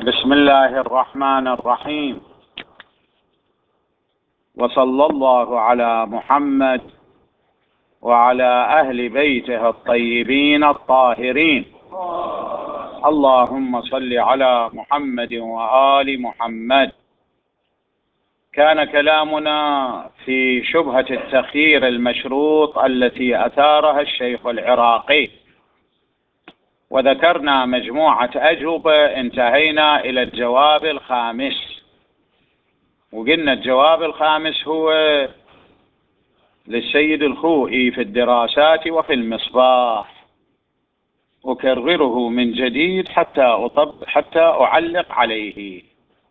بسم الله الرحمن الرحيم، وصلى الله على محمد وعلى أهل بيته الطيبين الطاهرين. اللهم صل على محمد وآل محمد. كان كلامنا في شبهة التخيير المشروط التي أثارها الشيخ العراقي، وذكرنا مجموعة أجوبة، انتهينا إلى الجواب الخامس، وقلنا الجواب الخامس هو للسيد الخوئي في الدراسات وفي المصباح، أكرره من جديد حتى أعلق عليه.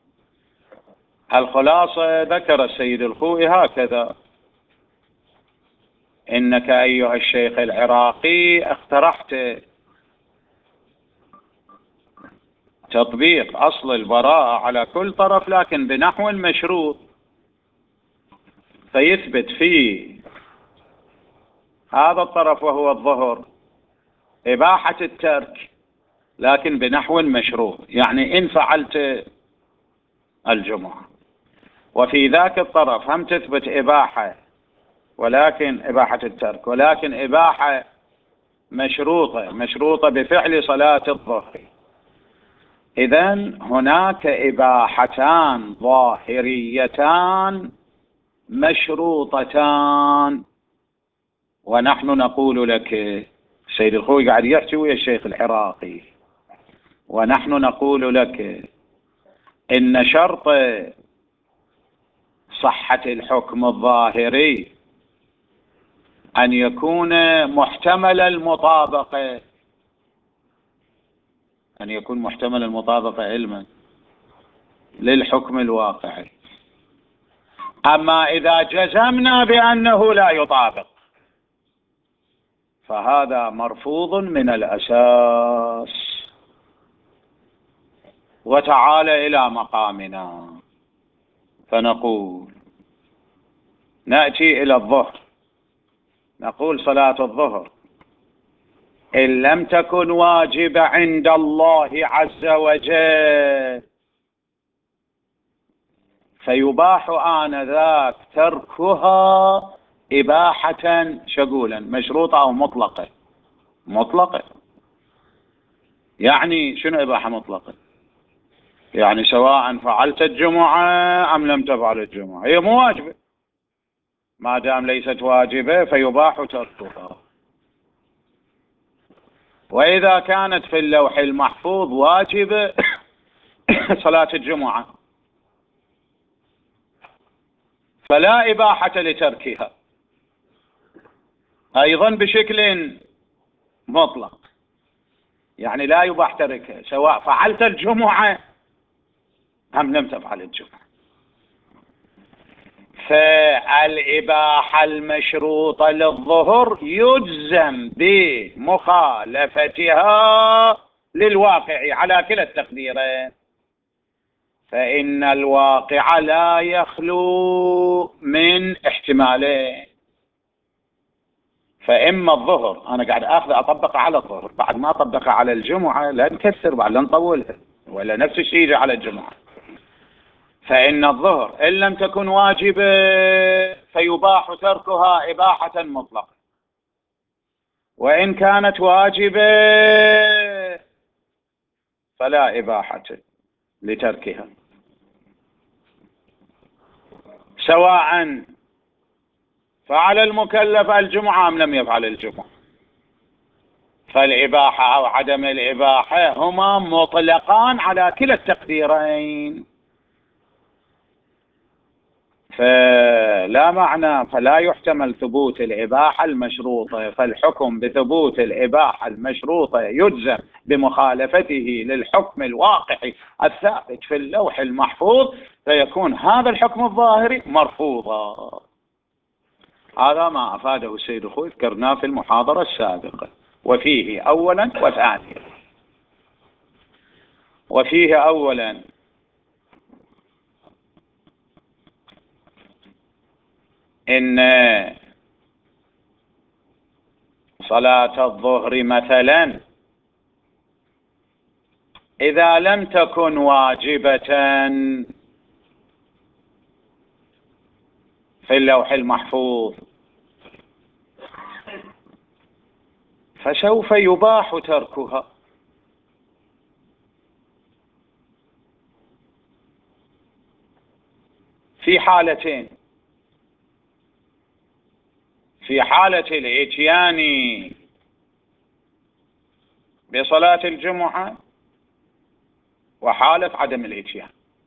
الخلاصة ذكر السيد الخوئي هكذا: إنك أيها الشيخ العراقي اقترحت تطبيق أصل البراءة على كل طرف، لكن بنحو المشروط، فيثبت في هذا الطرف وهو الظهر إباحة الترك، لكن بنحو المشروط، يعني إن فعلت الجمعة. وفي ذاك الطرف هم تثبت إباحة، ولكن إباحة الترك، ولكن إباحة مشروطة بفعل صلاة الظهر. إذن هناك إباحتان ظاهريتان مشروطتان، ونحن نقول لك، السيد الخوئي قاعد يحكي ويا الشيخ العراقي، ونحن نقول لك إن شرط صحة الحكم الظاهري أن يكون محتمل المطابقة، أن يكون محتمل المطابقة علما للحكم الواقعي. أما إذا جزمنا بأنه لا يطابق فهذا مرفوض من الأساس. وتعال إلى مقامنا فنقول، نأتي إلى الظهر، نقول صلاة الظهر إن لم تكن واجبة عند الله عز وجل فيباح آنذاك تركها إباحة شقولا مشروطة أو مطلقة. مطلقة يعني شنو إباحة مطلقة؟ يعني سواء فعلت الجمعة أم لم تفعل الجمعة، هي مو واجبة، ما دام ليست واجبة فيباح تركها. وإذا كانت في اللوح المحفوظ واجبة صلاة الجمعة فلا إباحة لتركها أيضا بشكل مطلق، يعني لا يباح تركها سواء فعلت الجمعة أم لم تفعل الجمعة. فالإباحة المشروطة للظهر يجزم بمخالفتها للواقع على كلا التقديرين، فإن الواقع لا يخلو من احتمالين. فإما الظهر، أنا قاعد أطبق على الظهر، بعد ما أطبق على الجمعة لا نكسر، بعد لا نطولها، ولا نفس الشيء يجي على الجمعة. فإن الظهر إن لم تكن واجبة فيباح تركها إباحة مطلقة، وإن كانت واجبة فلا إباحة لتركها، سواء فعل المكلف الجمعة أم لم يفعل الجمعة. فالإباحة أو عدم الإباحة هما مطلقان على كلا التقديرين، فلا يحتمل ثبوت الإباحة المشروطة، فالحكم بثبوت الإباحة المشروطة يجزم بمخالفته للحكم الواقعي الثابت في اللوح المحفوظ، فيكون هذا الحكم الظاهري مرفوضا. هذا ما أفاده السيد الخوئي، ذكرناه في المحاضرة السابقة. وفيه أولا وثانيا. وفيه أولا إن صلاة الظهر مثلا إذا لم تكن واجبة في اللوح المحفوظ فسوف يباح تركها. في حالتين: في حالة الإتيان بصلاة الجمعة وحالة عدم الإتيان.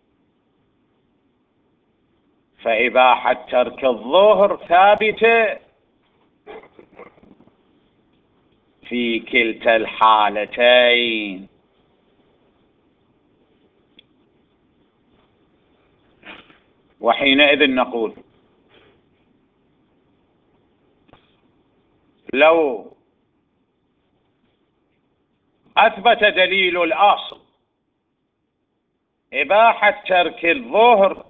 فإباحة ترك الظهر ثابتة في كلتا الحالتين. وحينئذ نقول لو أثبت دليل الأصل إباحة ترك الظهر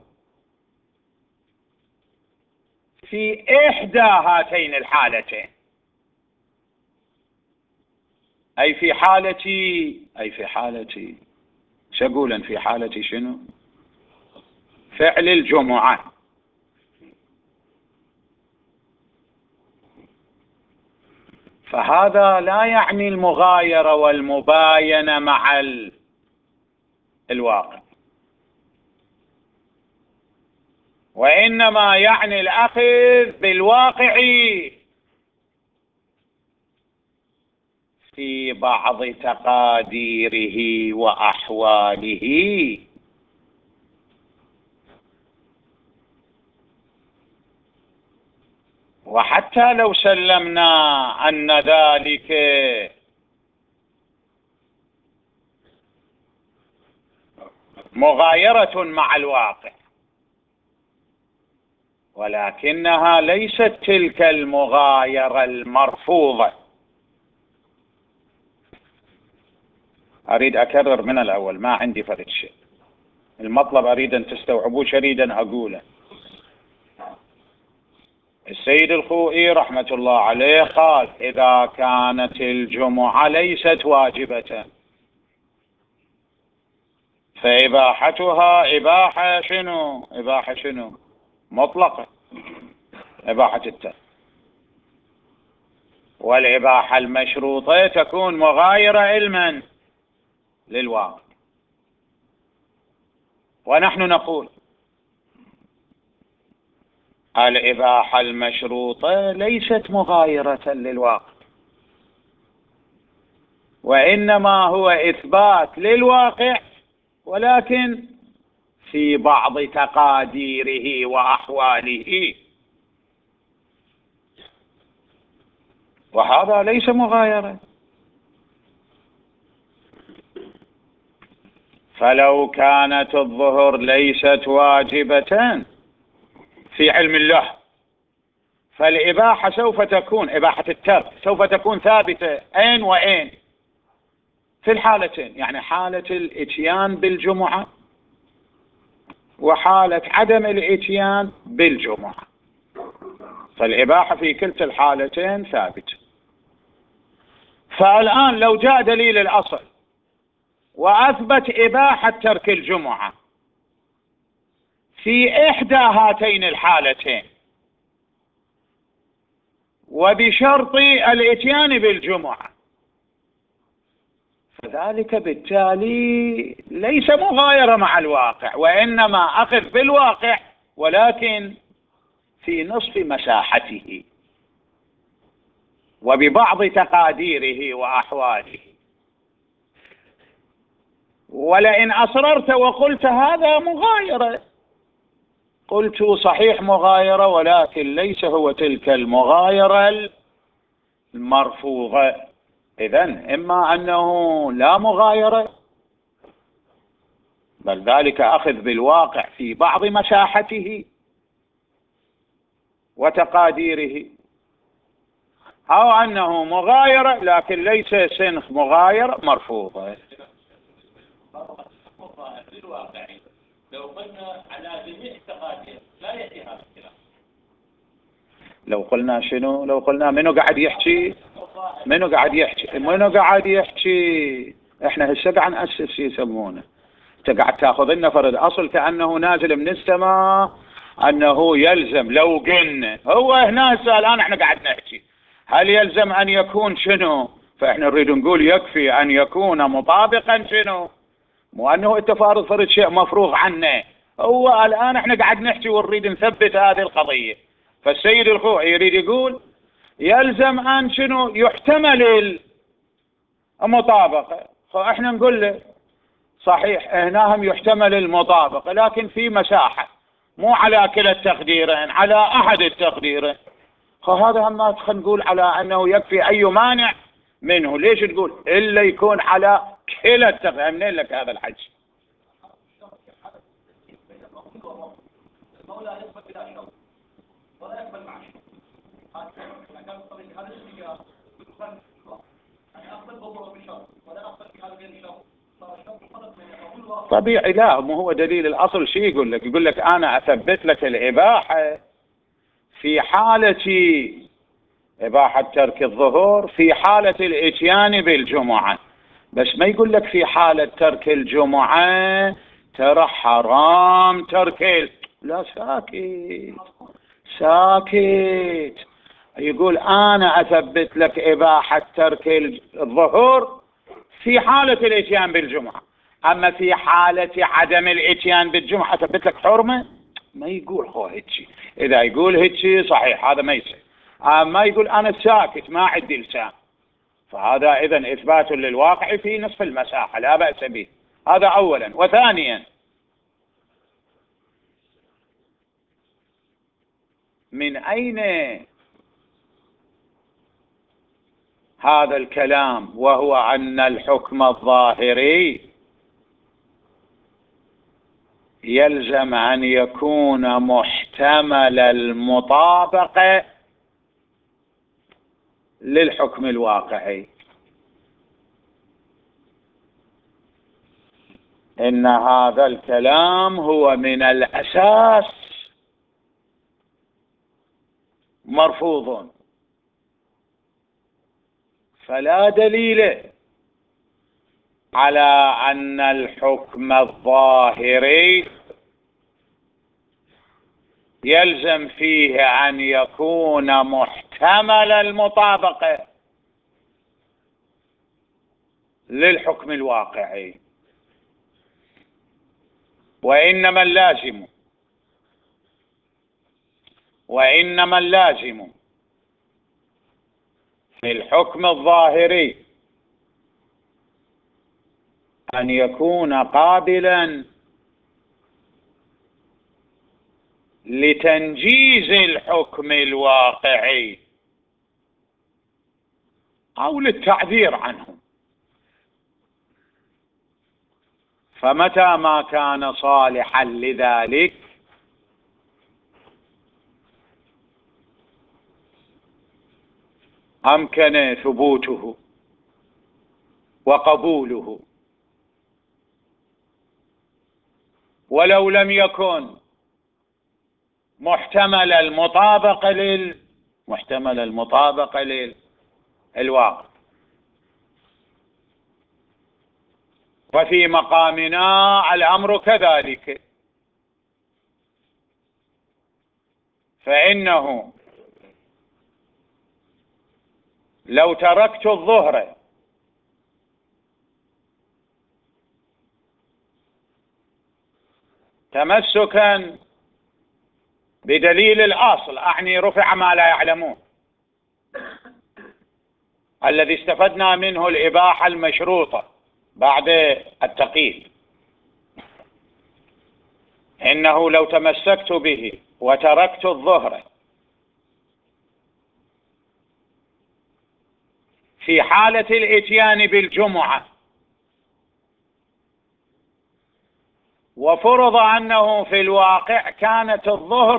في إحدى هاتين الحالتين، أي في حالة شقولا في حالة شنو؟ فعل الجمعة. فهذا لا يعني المغايرة والمباينة مع الواقع، وإنما يعني الأخذ بالواقع في بعض تقاديره وأحواله. وحتى لو سلمنا أن ذلك مغايرة مع الواقع، ولكنها ليست تلك المغايرة المرفوضة. أريد أكرر من الأول، ما عندي فرق شيء، المطلب أريد أن تستوعبوه شريدا أقوله. السيد الخوئي رحمة الله عليه قال: إذا كانت الجمعة ليست واجبة فإباحتها إباحة شنو؟ إباحة شنو؟ مطلقة، إباحة الترك. والإباحة المشروطة تكون مغايرة علما للواقع. ونحن نقول الإباحة المشروطة ليست مغايرة للواقع، وإنما هو إثبات للواقع، ولكن في بعض تقاديره وأحواله، وهذا ليس مغايرة. فلو كانت الظهر ليست واجبة في علم الله فالإباحة سوف تكون، إباحة الترك سوف تكون ثابتة أين وأين؟ في الحالتين، يعني حالة الإتيان بالجمعة وحالة عدم الإتيان بالجمعة، فالإباحة في كلتا الحالتين ثابتة. فالآن لو جاء دليل الأصل وأثبت إباحة ترك الجمعة في إحدى هاتين الحالتين وبشرط الإتيان بالجمعة، فذلك بالتالي ليس مغايرة مع الواقع، وإنما أخذ بالواقع ولكن في نصف مساحته وببعض تقاديره وأحواله. ولئن أصررت وقلت هذا مغايرة، قلت صحيح مغايرة، ولكن ليس هو تلك المغايرة المرفوضة. إذن إما أنه لا مغايرة، بل ذلك أخذ بالواقع في بعض مساحته وتقاديره، أو أنه مغايرة لكن ليس سنخ مغايرة مرفوضة. لو قلنا على جميع التقادير لا يأتي هذا الكلام. لو قلنا شنو؟ لو قلنا منو قاعد يحكي؟ منو قاعد يحكي؟ احنا هسه قاعد نأسس يسمونه، انت قاعد تاخذ لنا فرض اصل كأنه نازل من السماء، انه يلزم لو قلنا هو هنا هسه الان احنا قاعد نحكي هل يلزم ان يكون شنو؟ فاحنا نريد نقول يكفي ان يكون مطابقا شنو؟ مو انه انت فارض فرض شيء مفروغ عنه. هو الان احنا قاعد نحكي ونريد نثبت هذه القضيه. فالسيد الخوئي يريد يقول يلزم ان شنو؟ يحتمل المطابقه. فاحنا نقول له صحيح هنا هم يحتمل المطابقه، لكن في مساحه مو على كلا التقديرين، على احد التقديرين. فهذا هم ما خلينا نقول على انه يكفي اي مانع منه. ليش تقول الا يكون على كلا التقديرين؟ منين لك هذا الحج؟ طبيعي. لا، مو هو دليل الأصل. شيء يقول لك؟ يقول لك أنا أثبت لك الإباحة في حالة إباحة ترك الظهور في حالة الإتيان بالجمعة، بس ما يقول لك في حالة ترك الجمعة ترى حرام ترك لا، ساكت ساكت. يقول أنا أثبت لك إباحة ترك الظهور في حالة الإتيان بالجمعة، أما في حالة عدم الإتيان بالجمعة أثبت لك حرمة. ما يقول هو هيك. إذا يقول هيك صحيح هذا ما يصير. ما يقول أنا ساكت ما عندي لسان، فهذا إذن إثبات للواقع في نصف المساحة لا بأس به. هذا أولا. وثانيا، من أين هذا الكلام وهو أن الحكم الظاهري يلزم أن يكون محتمل المطابقة للحكم الواقعي؟ إن هذا الكلام هو من الأساس مرفوض، فلا دليل على أن الحكم الظاهري يلزم فيه أن يكون محتمل المطابقة للحكم الواقعي. وإنما اللازم في الحكم الظاهري أن يكون قابلا لتنجيز الحكم الواقعي أو للتعذير عنه. فمتى ما كان صالحا لذلك أمكن ثبوته وقبوله. ولو لم يكن محتمل المطابقة للواقع. وفي مقامنا الأمر كذلك، فإنه لو تركت الظهر تمسكا بدليل الأصل، أعني رفع ما لا يعلمون، الذي استفدنا منه الإباحة المشروطة بعد التقييد، إنه لو تمسكت به وتركت الظهر في حالة الإتيان بالجمعة وفرض أنه في الواقع كانت الظهر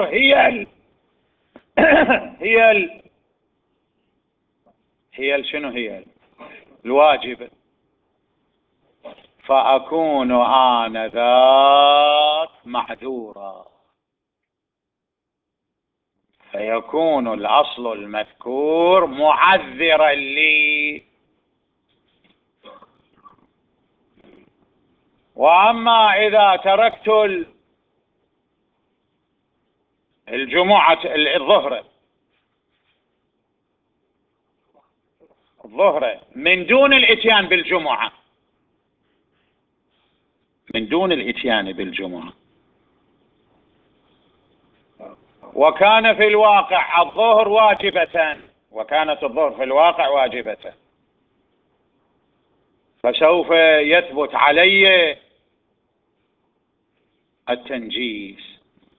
هي الواجب، فأكون آنذاك معذورا، فيكون الأصل المذكور معذرا لي. وأما إذا تركت الجمعة الظهر من دون الإتيان بالجمعة، من دون الإتيان بالجمعة، وكان في الواقع الظهر واجبة، وكانت الظهر في الواقع واجبة، فسوف يثبت علي التنجيز.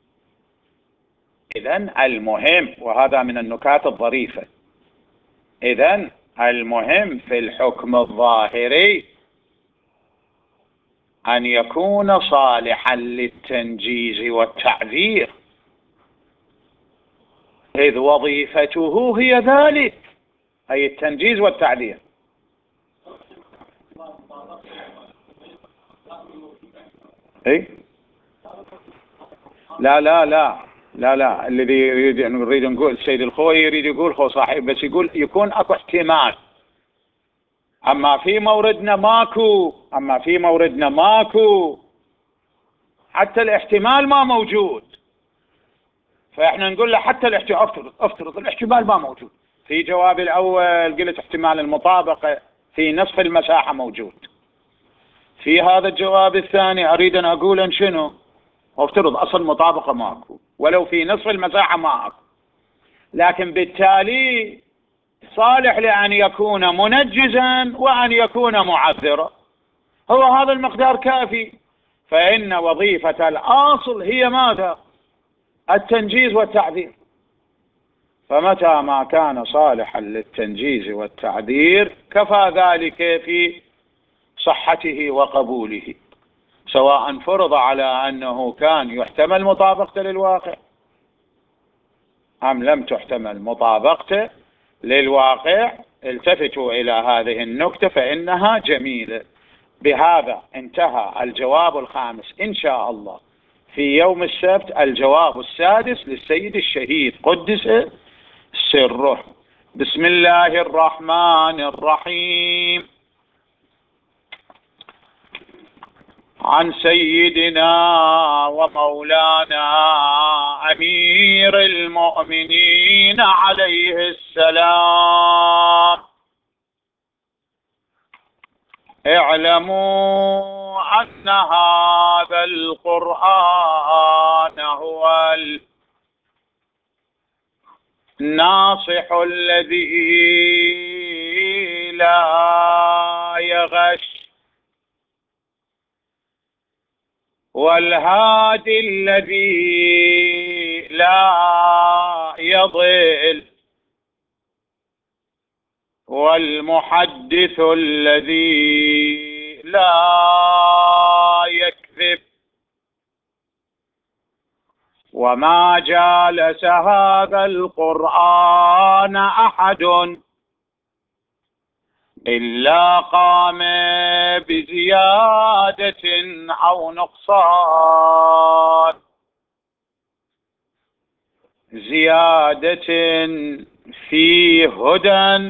إذن المهم، وهذا من النكات الظريفة، إذن المهم في الحكم الظاهري أن يكون صالحا للتنجيز والتعذير، إذ وظيفته هي ذلك، أي التنجيز والتعذير. إيه؟ لا لا لا لا لا، الذي نريد نقول السيد الخوي يريد يقول هو صحيح، بس يقول يكون اكو احتمال. اما في موردنا ماكو حتى الاحتمال ما موجود، فاحنا نقول له حتى الاحتمال، افترض الاحتمال ما موجود. في جواب الاول قلت احتمال المطابقة في نصف المساحة موجود، في هذا الجواب الثاني اريد ان اقول ان شنو، افترض اصل مطابقة ماكو ولو في نصف المساحة ماكو، لكن بالتالي صالح لأن يكون منجزا وأن يكون معذرا، هو هذا المقدار كافي. فإن وظيفة الأصل هي ماذا؟ التنجيز والتعذير. فمتى ما كان صالحا للتنجيز والتعذير كفى ذلك في صحته وقبوله، سواء فرض على أنه كان يحتمل مطابقته للواقع أم لم تحتمل مطابقته للواقع. التفتوا إلى هذه النكتة فإنها جميلة. بهذا انتهى الجواب الخامس إن شاء الله. في يوم السبت الجواب السادس للسيد الشهيد قدس سره. بسم الله الرحمن الرحيم. عن سيدنا ومولانا أمير المؤمنين عليه السلام: اعلموا أن هذا القرآن هو الناصح الذي لا يغش، والهادي الذي لا يضل، والمحدث الذي لا يكذب. وما جالس هذا القرآن أحد إلا قام بزيادة أو نقصان، زيادة في هدى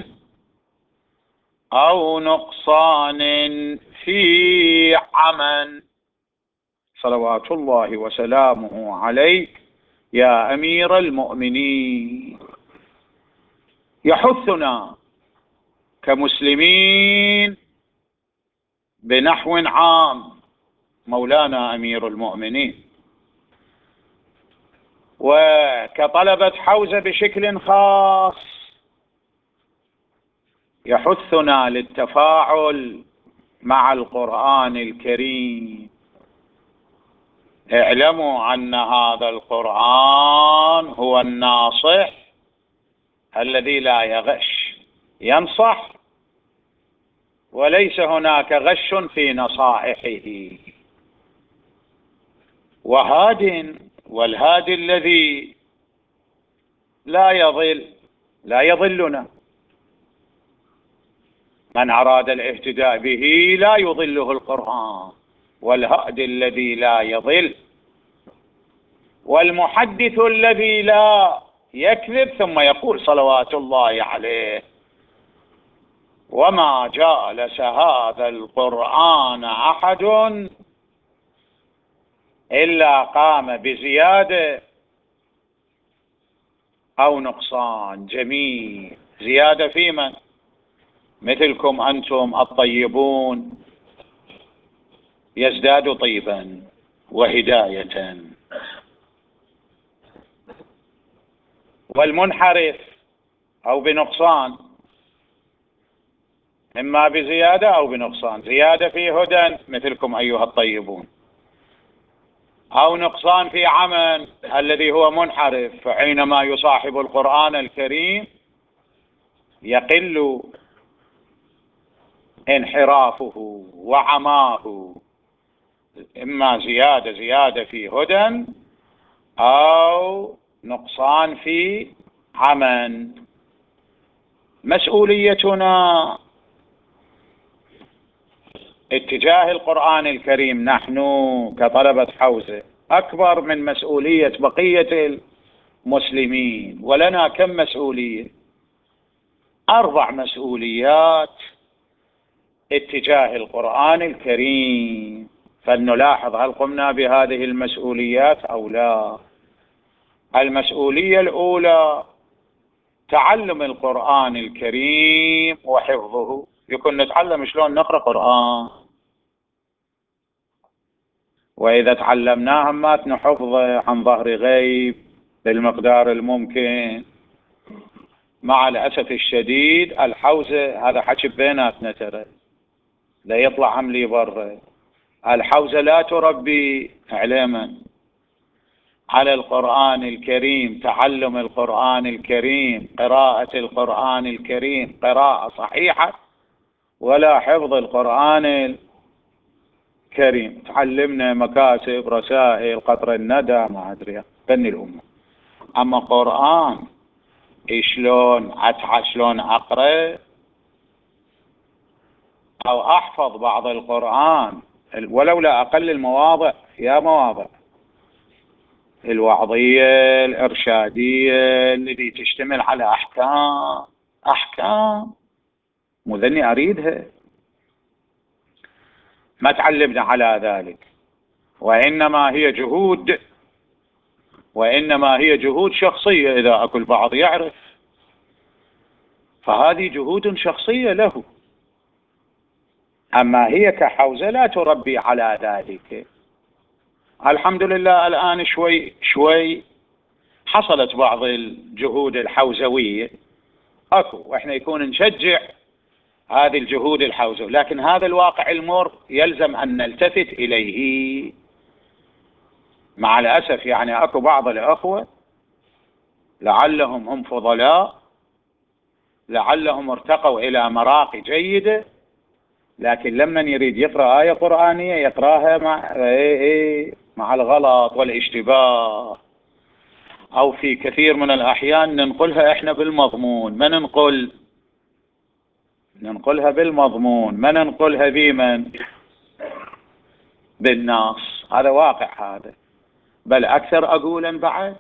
أو نقصان في عمل. صلوات الله وسلامه عليك يا أمير المؤمنين. يحثنا كمسلمين بنحو عام مولانا أمير المؤمنين، وكطلبة حوزة بشكل خاص يحثنا للتفاعل مع القرآن الكريم. اعلموا أن هذا القرآن هو الناصح الذي لا يغش، ينصح وليس هناك غش في نصائحه، وهاد، والهادي الذي لا يضل، لا يضلنا. من أراد الاهتداء به لا يضله القرآن، والهادي الذي لا يضل، والمحدث الذي لا يكذب. ثم يقول صلوات الله عليه: وما جالس هذا القرآن أحد إلا قام بزيادة أو نقصان. جميل. زيادة في من؟ مثلكم أنتم الطيبون يزداد طيبا وهداية، والمنحرف أو بنقصان، إما بزيادة أو بنقصان. زيادة في هدى مثلكم أيها الطيبون، أو نقصان في عمل الذي هو منحرف، فحينما يصاحب القرآن الكريم يقل انحرافه وعماه، إما زيادة في هدى أو نقصان في عمل. مسؤوليتنا اتجاه القرآن الكريم نحن كطلبة حوزة أكبر من مسؤولية بقية المسلمين. ولنا كم مسؤولية؟ 4 مسؤوليات اتجاه القرآن الكريم، فلنلاحظ هل قمنا بهذه المسؤوليات أو لا. المسؤولية الأولى تعلم القرآن الكريم وحفظه. يكون نتعلم شلون نقرأ قرآن، وإذا تعلمناها ما نحفظه عن ظهر غيب بالمقدار الممكن. مع الأسف الشديد الحوزة، هذا حكي بيناتنا ترى لا يطلع هم لي برا، الحوزة لا تربي علما على القرآن الكريم، تعلم القرآن الكريم، قراءة القرآن الكريم قراءة صحيحة، ولا حفظ القرآن الكريم. تعلمنا مكاسب، رسائل، قطر الندى، ما أدري فن الأمة. أما قرآن شلون شلون أقرأ أو أحفظ بعض القرآن ولو لا أقل المواضع، يا مواضع الوعظية الإرشادية التي تشتمل على أحكام مذني أريدها. ما تعلمنا على ذلك، وإنما هي جهود شخصية. إذا أكل بعض يعرف، فهذه جهود شخصية له، أما هي كحوزة لا تربي على ذلك. الحمد لله الآن شوي حصلت بعض الجهود الحوزوية أكو، وإحنا يكون نشجع هذه الجهود الحوزوية، لكن هذا الواقع المر يلزم أن نلتفت إليه. مع الأسف يعني أكو بعض الأخوة لعلهم هم فضلاء، لعلهم ارتقوا إلى مراقي جيدة، لكن لما يريد يقرأ آية قرآنية يقرأها مع الغلط والاشتباه، أو في كثير من الأحيان ننقلها إحنا بالمضمون، ما ننقلها بالمضمون، ما ننقلها بمن؟ بالنص. هذا واقع هذا، بل أكثر أقولا بعد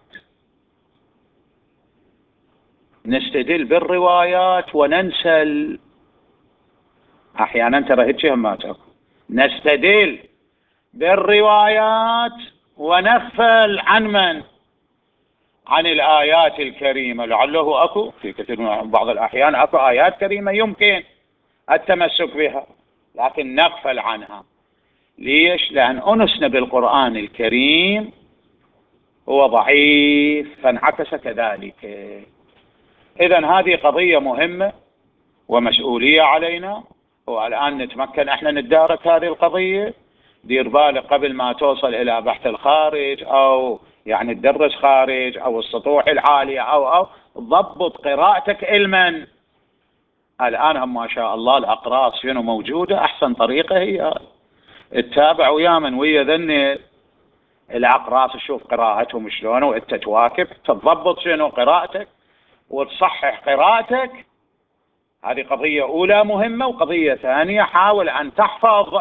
نستدل بالروايات وننسى أحيانا ترى هيك همات أكو، نستدل بالروايات ونغفل عن من؟ عن الآيات الكريمة. لعله أكو في كثير من بعض الأحيان أكو آيات كريمة يمكن التمسك بها، لكن نغفل عنها. ليش؟ لأن أنسنا بالقرآن الكريم هو ضعيف فانعكس كذلك. إذن هذه قضية مهمة ومسؤولية علينا، والآن نتمكن احنا نتدارك هذه القضية. دير بالك قبل ما توصل إلى بحث الخارج أو يعني تدرس خارج أو السطوح العالية أو ضبط قراءتك علما. الآن هم ما شاء الله الأقراص شنو موجودة، أحسن طريقة هي تتابع ويا من ويا ذني الأقراص، تشوف قراءتهم شلون وأنت تواكب، تضبط شنو قراءتك وتصحح قراءتك. هذه قضية أولى مهمة. وقضية ثانية حاول أن تحفظ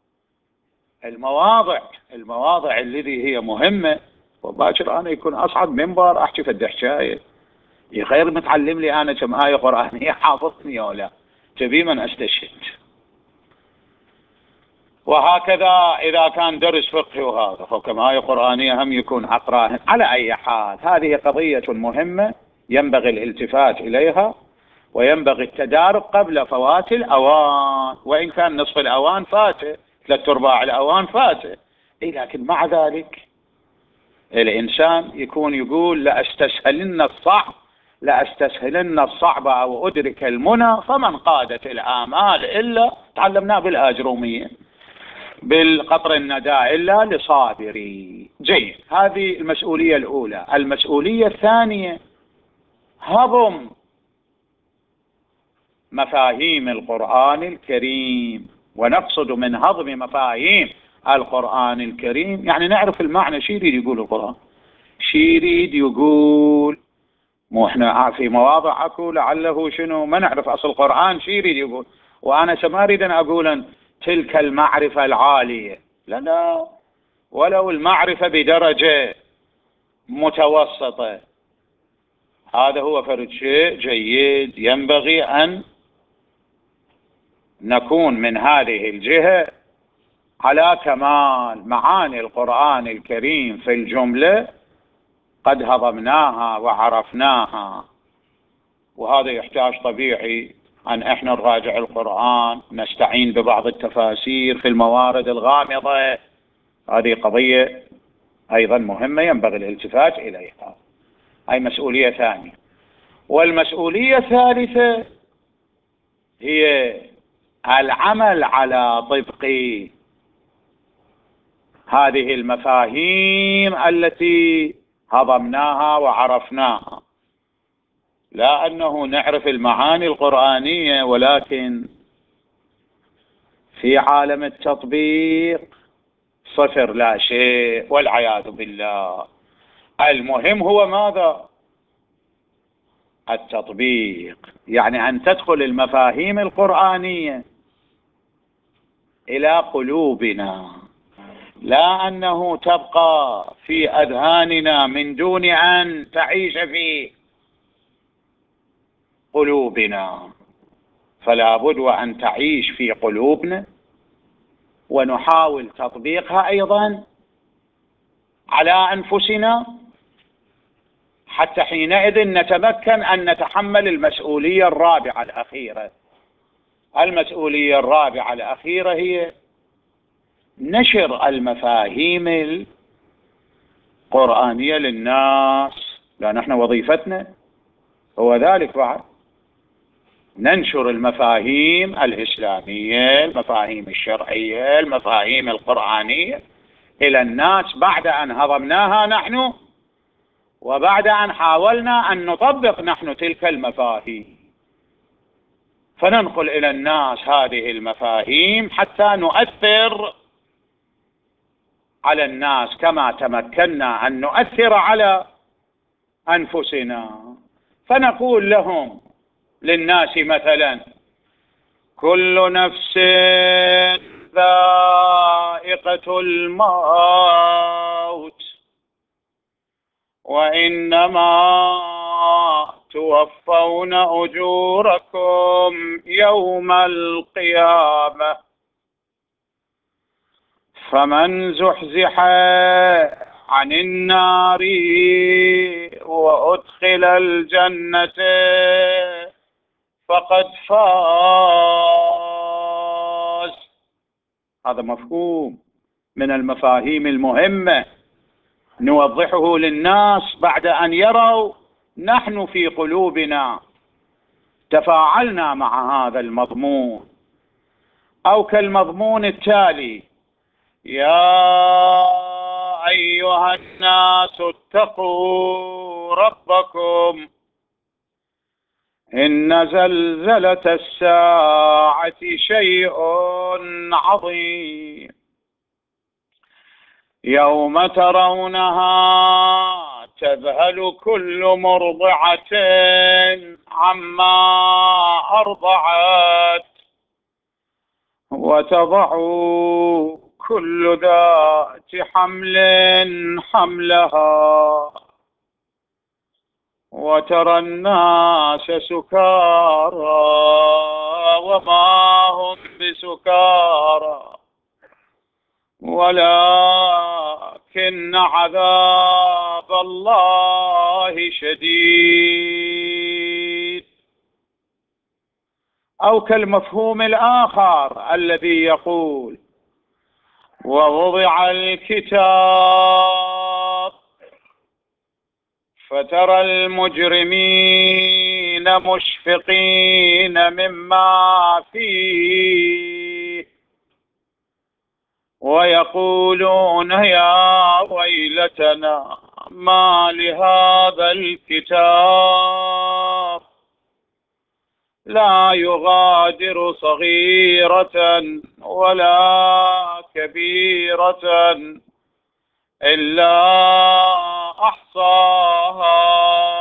المواضع التي هي مهمة. وباكر أنا يكون أصعد منبر أحكي فد حكاية غير متعلم لي أنا كم آية قرآنية حافظني ولا تبي من أستشهد. وهكذا إذا كان درس فقهي وهذا حكم آية قرآنية هم يكون أقراهن. على أي حال هذه قضية مهمة ينبغي الالتفات إليها، وينبغي التدارك قبل فوات الأوان، وإن كان نصف الأوان فاته، 3/4 الأوان فاته، لكن مع ذلك الإنسان يكون يقول لأستسهلن الصعب أو أدرك المنى، فمن قادت الآمال إلا، تعلمناه بالآجرومية بالقطر الندى إلا لصابري. جيد، هذه المسؤولية الأولى. المسؤولية الثانية هضم مفاهيم القرآن الكريم. ونقصد من هضم مفاهيم القرآن الكريم يعني نعرف المعنى، شو يريد يقول القرآن، شو يريد يقول. مو احنا في مواضع اكو لعله شنو ما نعرف اصل القرآن شو يريد يقول، وانا ما اريد ان اقول تلك المعرفة العالية، لا، ولو المعرفة بدرجة متوسطة، هذا هو فرد شيء جيد. ينبغي ان نكون من هذه الجهة على كمال. معاني القرآن الكريم في الجملة قد هضمناها وعرفناها، وهذا يحتاج طبيعي أن احنا نراجع القرآن، نستعين ببعض التفاسير في الموارد الغامضة. هذه قضية أيضا مهمة ينبغي الالتفات إليها، هي مسؤولية ثانية. والمسؤولية الثالثة هي العمل على طبق هذه المفاهيم التي هضمناها وعرفناها. لا أنه نعرف المعاني القرآنية ولكن في عالم التطبيق صفر لا شيء والعياذ بالله. المهم هو ماذا؟ التطبيق، يعني أن تدخل المفاهيم القرآنية إلى قلوبنا، لا أنه تبقى في أذهاننا من دون أن تعيش في قلوبنا. فلا بد وأن تعيش في قلوبنا، ونحاول تطبيقها أيضا على أنفسنا، حتى حينئذ نتمكن أن نتحمل المسؤولية الرابعة الأخيرة. المسؤولية الرابعة الأخيرة هي نشر المفاهيم القرآنية للناس، لأن احنا وظيفتنا هو ذلك بعد، ننشر المفاهيم الإسلامية، المفاهيم الشرعية، المفاهيم القرآنية إلى الناس بعد أن هضمناها نحن، وبعد أن حاولنا أن نطبق نحن تلك المفاهيم، فننقل إلى الناس هذه المفاهيم حتى نؤثر على الناس كما تمكنا أن نؤثر على أنفسنا. فنقول لهم للناس مثلا: كل نفس ذائقة الموت، وإنما توفون أجوركم يوم القيامة، فمن زحزح عن النار وأدخل الجنة فقد فاز. هذا مفهوم من المفاهيم المهمة نوضحه للناس بعد أن يروا نحن في قلوبنا تفاعلنا مع هذا المضمون. أو كالمضمون التالي: يا أيها الناس اتقوا ربكم، إن زلزلة الساعة شيء عظيم، يوم ترونها تذهل كل مرضعة عما أرضعت، وتضع كل ذات حمل حملها، وترى الناس سكارى وما هم بسكارى، ولكن عذاب الله شديد. أو كالمفهوم الآخر الذي يقول: ووضع الكتاب فترى المجرمين مشفقين مما فيه ويقولون يا ويلتنا ما لهذا الكتاب لا يغادر صغيرة ولا كبيرة إلا أحصاها.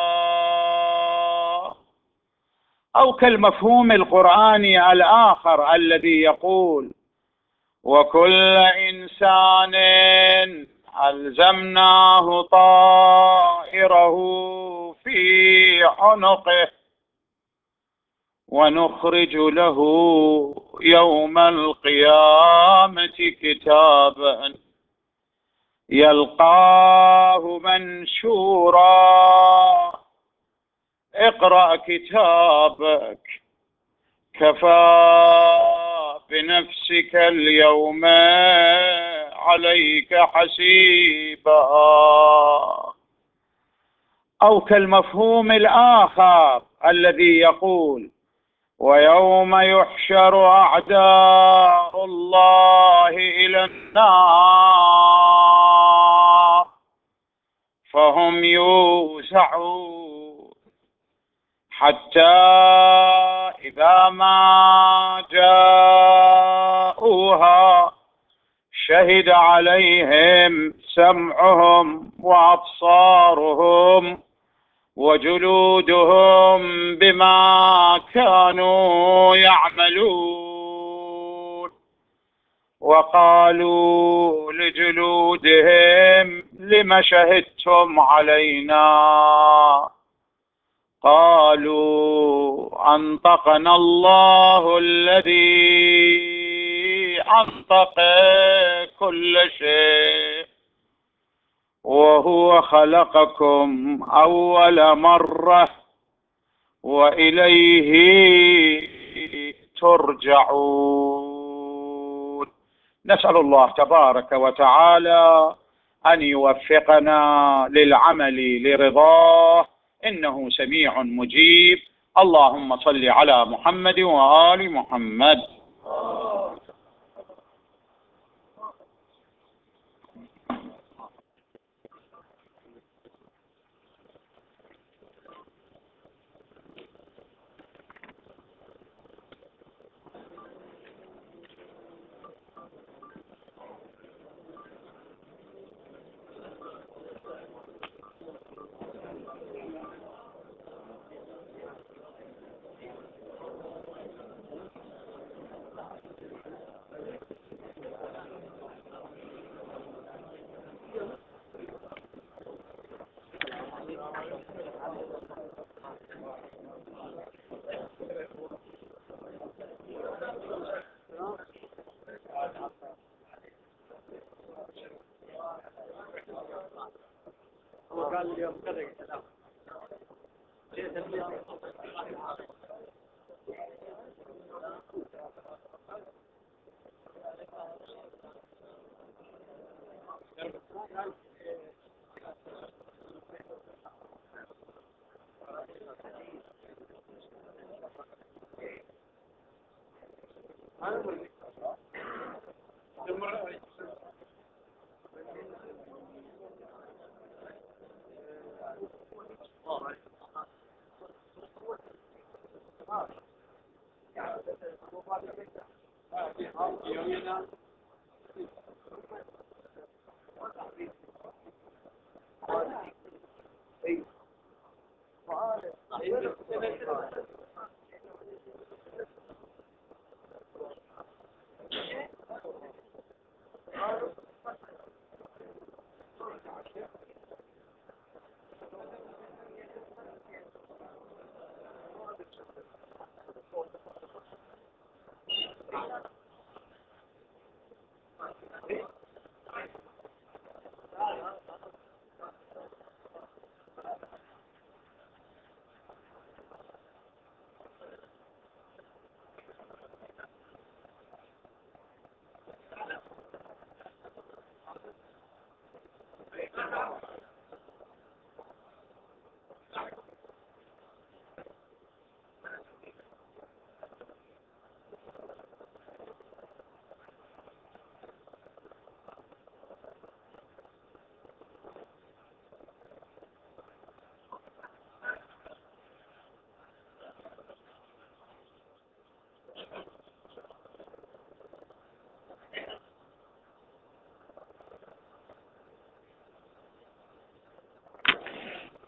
أو كالمفهوم القرآني الآخر الذي يقول: وكل إنسان ألزمناه طائره في عنقه ونخرج له يوم القيامة كتابا يلقاه منشورا اقرأ كتابك كفى بنفسك اليوم عليك حسيبا. أو كالمفهوم الآخر الذي يقول: ويوم يحشر أعداء الله إلى النار فهم يوزعون حتى إذا ما جاءوها شهد عليهم سمعهم وأبصارهم وجلودهم بما كانوا يعملون وقالوا لجلودهم لم شهدتم علينا قالوا أنطقنا الله الذي أنطق كل شيء وهو خلقكم أول مرة وإليه ترجعون. نسأل الله تبارك وتعالى أن يوفقنا للعمل لرضاه إنه سميع مجيب. اللهم صل على محمد وآل محمد.